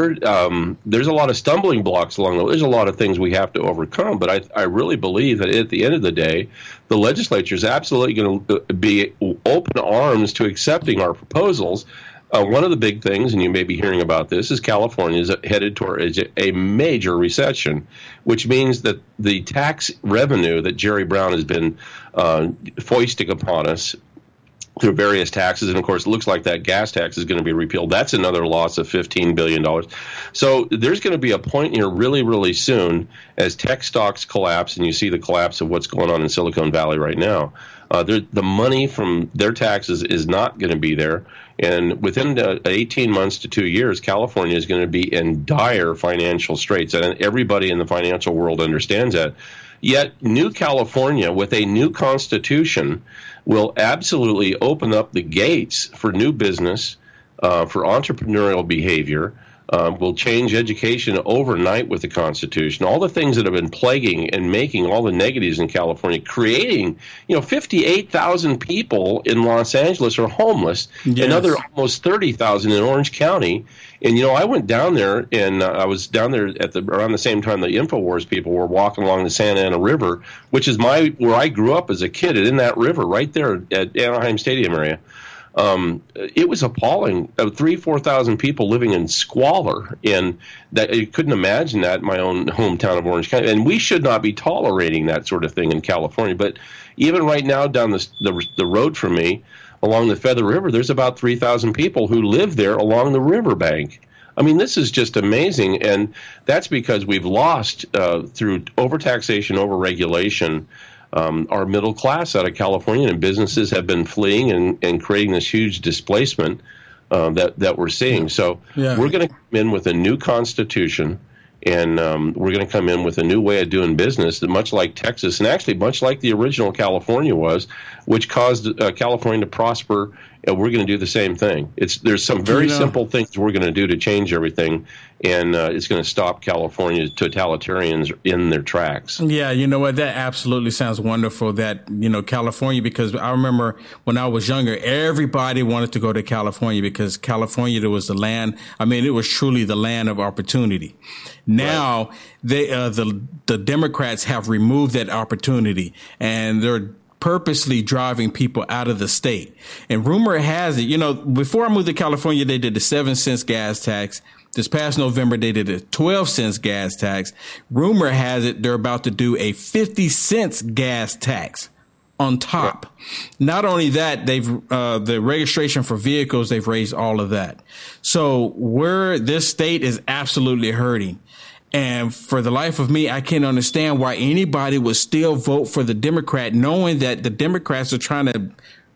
Speaker 10: there's a lot of stumbling blocks along the way. There's a lot of things we have to overcome, but I really believe that at the end of the day, the legislature is absolutely going to be open arms to accepting our proposals. One of the big things, and you may be hearing about this, is California is headed toward a major recession, which means that the tax revenue that Jerry Brown has been foisting upon us through various taxes, and of course it looks like that gas tax is going to be repealed. That's another loss of $15 billion. So there's going to be a point here really, really soon as tech stocks collapse, and you see the collapse of what's going on in Silicon Valley right now. The money from their taxes is not going to be there. And within 18 months to 2 years, California is going to be in dire financial straits. And everybody in the financial world understands that. Yet New California, with a new constitution, will absolutely open up the gates for new business, for entrepreneurial behavior. Will change education overnight with the Constitution. All the things that have been plaguing and making all the negatives in California, creating, 58,000 people in Los Angeles are homeless, another almost 30,000 in Orange County. And, I went down there, and I was down there around the same time the InfoWars people were walking along the Santa Ana River, which is where I grew up as a kid, in that river right there at Anaheim Stadium area. It was appalling. 4,000 people living in squalor, and that you couldn't imagine that in my own hometown of Orange County. And we should not be tolerating that sort of thing in California. But even right now, down the road from me, along the Feather River, there's about 3,000 people who live there along the riverbank. I mean, this is just amazing, and that's because we've lost through overtaxation, overregulation. Our middle class out of California, and businesses have been fleeing and creating this huge displacement that we're seeing. So we're going to come in with a new constitution, and we're going to come in with a new way of doing business that much like Texas, and actually much like the original California was, which caused California to prosper. And we're going to do the same thing. There's some very simple things we're going to do to change everything, and it's going to stop California's totalitarians in their tracks.
Speaker 23: Yeah, you know what? That absolutely sounds wonderful. That, California, because I remember when I was younger, everybody wanted to go to California because California, there was the land. I mean, it was truly the land of opportunity. Now, the Democrats have removed that opportunity, and they're purposely driving people out of the state. And rumor has it, before I moved to California, they did the 7 cents gas tax. This past November, they did a 12 cents gas tax. Rumor has it they're about to do a 50 cents gas tax on top. Not only that, they've the registration for vehicles, they've raised all of that. So this state is absolutely hurting. And for the life of me, I can't understand why anybody would still vote for the Democrat, knowing that the Democrats are trying to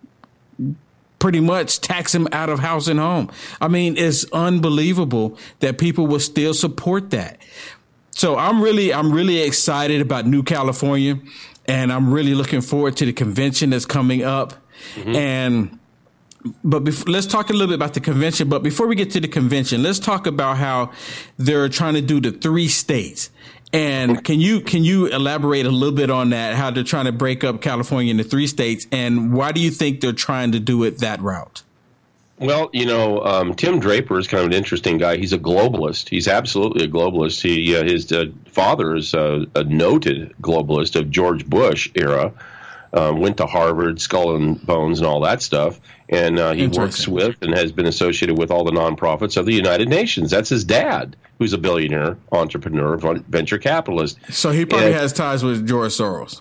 Speaker 23: pretty much tax them out of house and home. I mean, it's unbelievable that people will still support that. So I'm really excited about New California, and I'm really looking forward to the convention that's coming up. Mm-hmm. But let's talk a little bit about the convention. But before we get to the convention, let's talk about how they're trying to do the 3 states. And can you elaborate a little bit on that, how they're trying to break up California into 3 states, and why do you think they're trying to do it that route?
Speaker 10: Well, Tim Draper is kind of an interesting guy. He's a globalist. He's absolutely a globalist. His father is a noted globalist of George Bush era. Went to Harvard, Skull and Bones, and all that stuff. And he works with and has been associated with all the nonprofits of the United Nations. That's his dad, who's a billionaire, entrepreneur, venture capitalist.
Speaker 23: So he probably has ties with George Soros.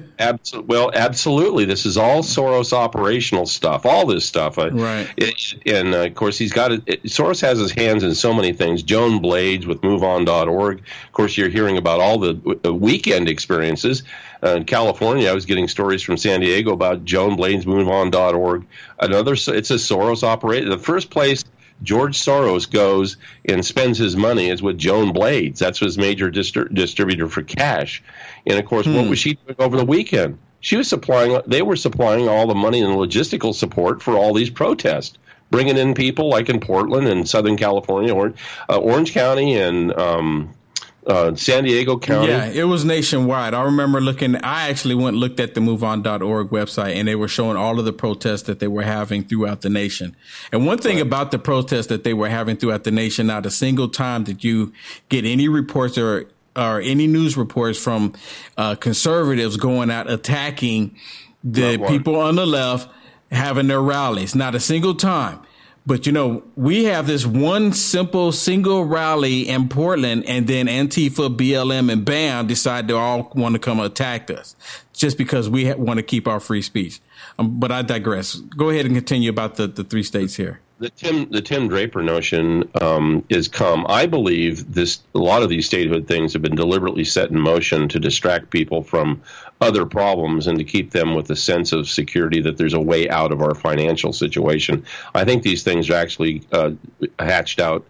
Speaker 10: Absolutely. This is all Soros operational stuff, all this stuff.
Speaker 23: Right.
Speaker 10: And, of course, Soros has his hands in so many things. Joan Blades with MoveOn.org. Of course, you're hearing about all the weekend experiences. In California, I was getting stories from San Diego about Joan Blades, MoveOn.org. It's a Soros operated. The first place George Soros goes and spends his money is with Joan Blades. That's his major distributor for cash. And, of course, what was she doing over the weekend? They were supplying all the money and logistical support for all these protests, bringing in people like in Portland and Southern California, Orange County and San Diego County.
Speaker 23: Yeah, it was nationwide. I remember I actually went and looked at the MoveOn.org website, and they were showing all of the protests that they were having throughout the nation. And one thing about the protests that they were having throughout the nation, not a single time did you get any reports or any news reports from conservatives going out attacking the people on the left having their rallies. Not a single time. But, we have this one single rally in Portland, and then Antifa, BLM, and BAM decide they all want to come attack us just because we want to keep our free speech. But I digress. Go ahead and continue about the 3 states here.
Speaker 10: The Tim Draper notion is I believe a lot of these statehood things have been deliberately set in motion to distract people from other problems and to keep them with a sense of security that there's a way out of our financial situation. I think these things are actually hatched out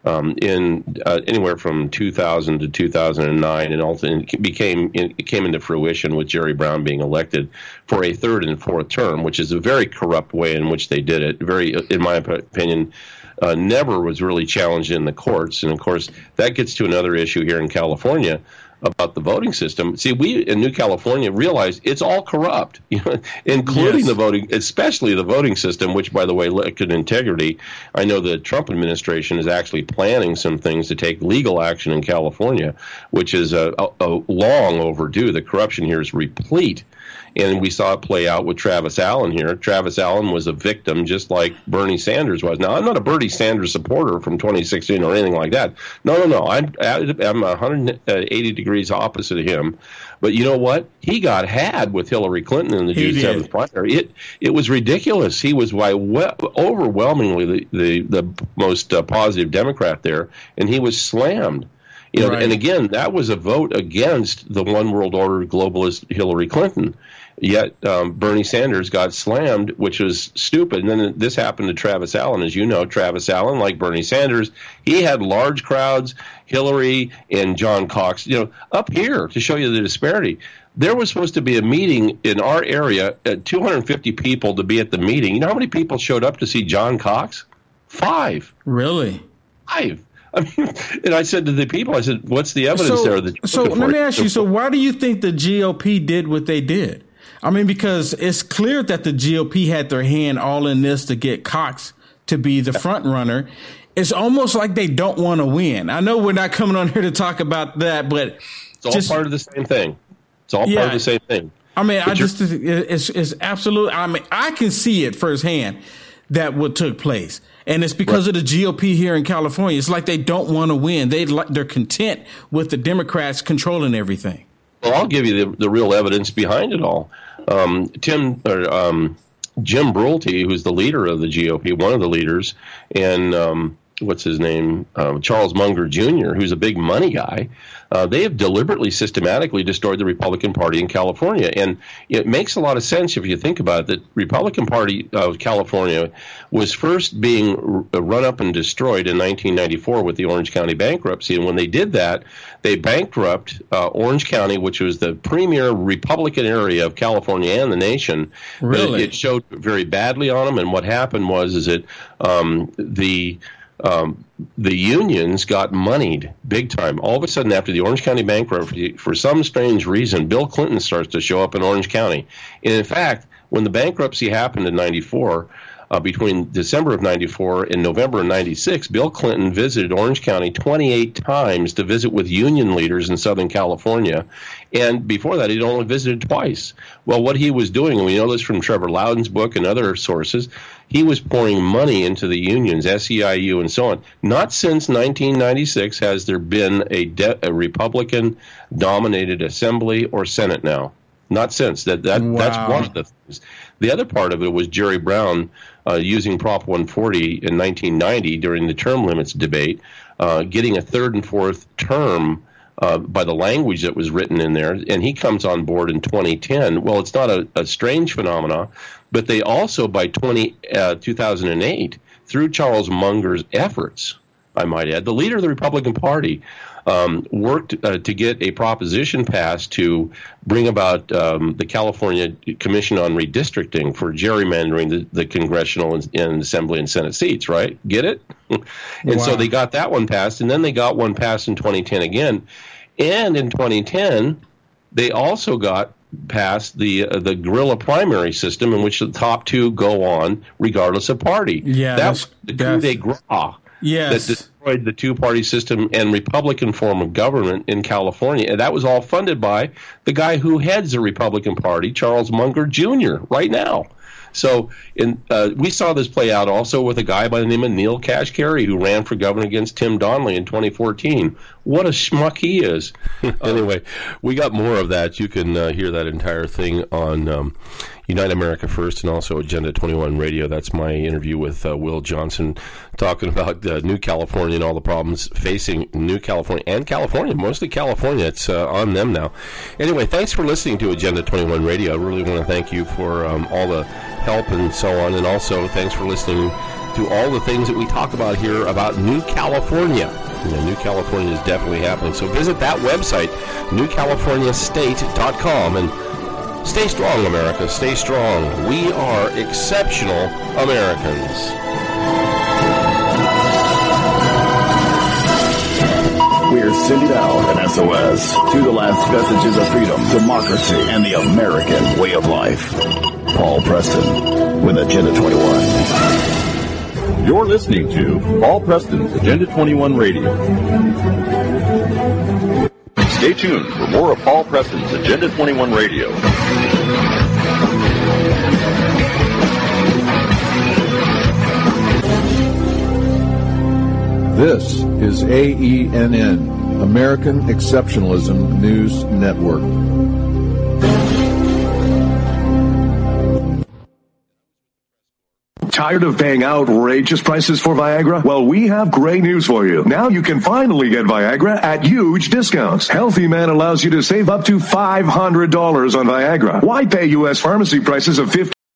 Speaker 10: in anywhere from 2000 to 2009, and ultimately it came into fruition with Jerry Brown being elected for a third and fourth term, which is a very corrupt way in which they did it. Very, in my opinion, never was really challenged in the courts. And of course, that gets to another issue here in California about the voting system. See, we in New California realize it's all corrupt, including the voting, especially the voting system, which, by the way, lacked integrity. I know the Trump administration is actually planning some things to take legal action in California, which is a long overdue. The corruption here is replete. And we saw it play out with Travis Allen here. Travis Allen was a victim, just like Bernie Sanders was. Now, I'm not a Bernie Sanders supporter from 2016 or anything like that. No. I'm 180 degrees opposite of him. But you know what? He got had with Hillary Clinton in the June 7th primary. It was ridiculous. He was overwhelmingly the most positive Democrat there, and he was slammed. Right. And again, that was a vote against the one world order globalist Hillary Clinton. Yet Bernie Sanders got slammed, which was stupid. And then this happened to Travis Allen. As you know, Travis Allen, like Bernie Sanders, he had large crowds, Hillary and John Cox, up here to show you the disparity. There was supposed to be a meeting in our area, 250 people to be at the meeting. You know how many people showed up to see John Cox? 5.
Speaker 23: Really?
Speaker 10: 5. And I said to the people, I said, what's the evidence there?
Speaker 23: So let me ask you, so why do you think the GOP did what they did? I mean, because it's clear that the GOP had their hand all in this to get Cox to be the front runner. It's almost like they don't want to win. I know we're not coming on here to talk about that, but
Speaker 10: it's all part of the same thing. It's all part of the same thing.
Speaker 23: I mean, it's absolute. I mean, I can see it firsthand that what took place. And it's because of the GOP here in California. It's like they don't want to win. They're content with the Democrats controlling everything.
Speaker 10: Well, I'll give you the real evidence behind it all. Jim Brulty, who's the leader of the GOP, one of the leaders, and what's his name, Charles Munger Jr., who's a big money guy, they have deliberately, systematically destroyed the Republican Party in California. And it makes a lot of sense if you think about it, that Republican Party of California was first being run up and destroyed in 1994 with the Orange County bankruptcy. And when they did that, they bankrupt Orange County, which was the premier Republican area of California and the nation.
Speaker 23: Really?
Speaker 10: It showed very badly on them. And what happened was that the unions got moneyed big time. All of a sudden, after the Orange County bankruptcy, for some strange reason, Bill Clinton starts to show up in Orange County. And in fact, when the bankruptcy happened in 94, between December of 94 and November of 96, Bill Clinton visited Orange County 28 times to visit with union leaders in Southern California. And before that, he'd only visited twice. Well, what he was doing, and we know this from Trevor Loudon's book and other sources, he was pouring money into the unions, SEIU and so on. Not since 1996 has there been a Republican-dominated assembly or Senate now. Not since. That's one of the things. The other part of it was Jerry Brown using Prop 140 in 1990 during the term limits debate, getting a third and fourth term by the language that was written in there, and he comes on board in 2010. Well, it's not a strange phenomenon, but they also, by 2008, through Charles Munger's efforts, I might add, the leader of the Republican Party, worked to get a proposition passed to bring about the California Commission on Redistricting for gerrymandering the congressional and Assembly and Senate seats, right? Get it? And so they got that one passed, and then they got one passed in 2010 again. And in 2010, they also got passed the guerrilla primary system in which the top two go on regardless of party.
Speaker 23: Yeah,
Speaker 10: that was the coup de grace that destroyed the two-party system and Republican form of government in California. And that was all funded by the guy who heads the Republican Party, Charles Munger Jr., right now. So we saw this play out also with a guy by the name of Neil Kashkari, who ran for governor against Tim Donnelly in 2014. What a schmuck he is. Anyway, we got more of that. You can hear that entire thing on Unite America First and also Agenda 21 Radio. That's my interview with Will Johnson, talking about New California and all the problems facing New California and California, mostly California. It's on them now. Anyway, thanks for listening to Agenda 21 Radio. I really want to thank you for all the help and so on, and also thanks for listening to all the things that we talk about here about New California. New California is definitely happening. So visit that website, newcaliforniastate.com, and stay strong, America. Stay strong. We are exceptional Americans.
Speaker 9: We're sending out an SOS to the last vestiges of freedom, democracy, and the American way of life. Paul Preston with Agenda 21.
Speaker 21: You're listening to Paul Preston's Agenda 21 Radio. Stay tuned for more of Paul Preston's Agenda 21 Radio.
Speaker 7: This is AENN, American Exceptionalism News Network.
Speaker 22: Tired of paying outrageous prices for Viagra? Well, we have great news for you. Now you can finally get Viagra at huge discounts. Healthy Man allows you to save up to $500 on Viagra. Why pay U.S. pharmacy prices of $15